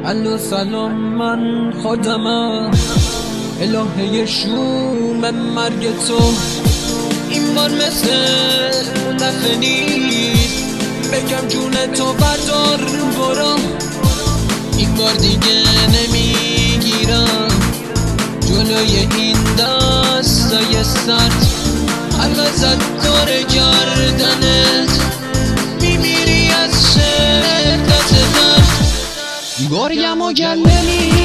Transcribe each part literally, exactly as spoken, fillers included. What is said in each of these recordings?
الو سلام، من خودمم، الهه شوم مرگ تو. این بار مثل اون دفعه نیست، بگم جون تو بردار برو. این بار دیگه نمیگیرم جلوی این دستای سرد. حلقه زد دور گردنت، میمیری از شدت درد. گرگم و گله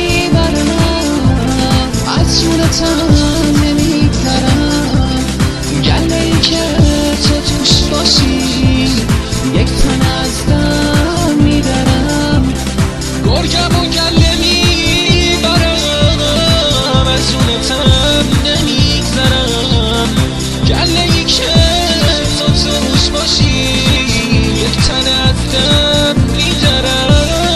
میبرم، از جونتم نمیگذرم. گله ای که تو توش باشی، یک تن از دم میبرم. گرگم و گله میبرم، از جونتم نمیگذرم. گله ای که تو توش باشی، یک تن از دم میبرم.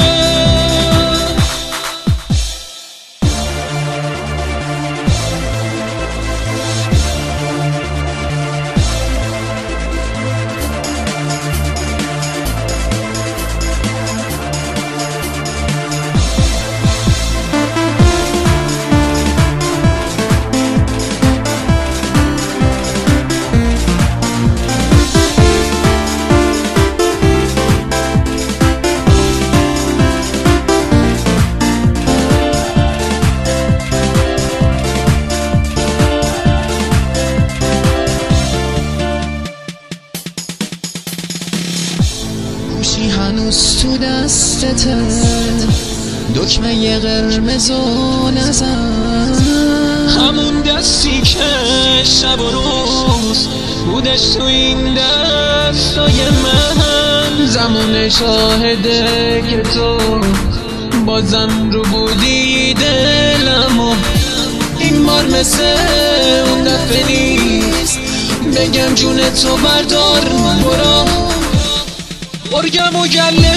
گوشی هنوز تو دستته، دکمه قرمز و نزن. همون دستی که شب و روز بودش تو این دستای من. زمان شاهده که تو بازم رو بودی دلمو. این بار مثل اون دفعه نیست، بگم جون تو بردار برو. گرگم و گله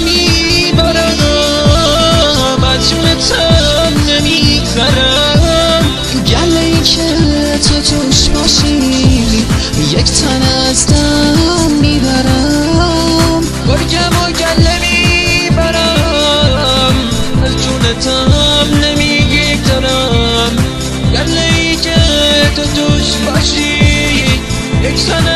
میبرم، از جونتم نمیگذرم. گله ای که تو توش باشی، یک تن از دم میبرم. گرگم و گله میبرم، از جونتم نمیگذرم. گله ای که تو توش باشی، یک تن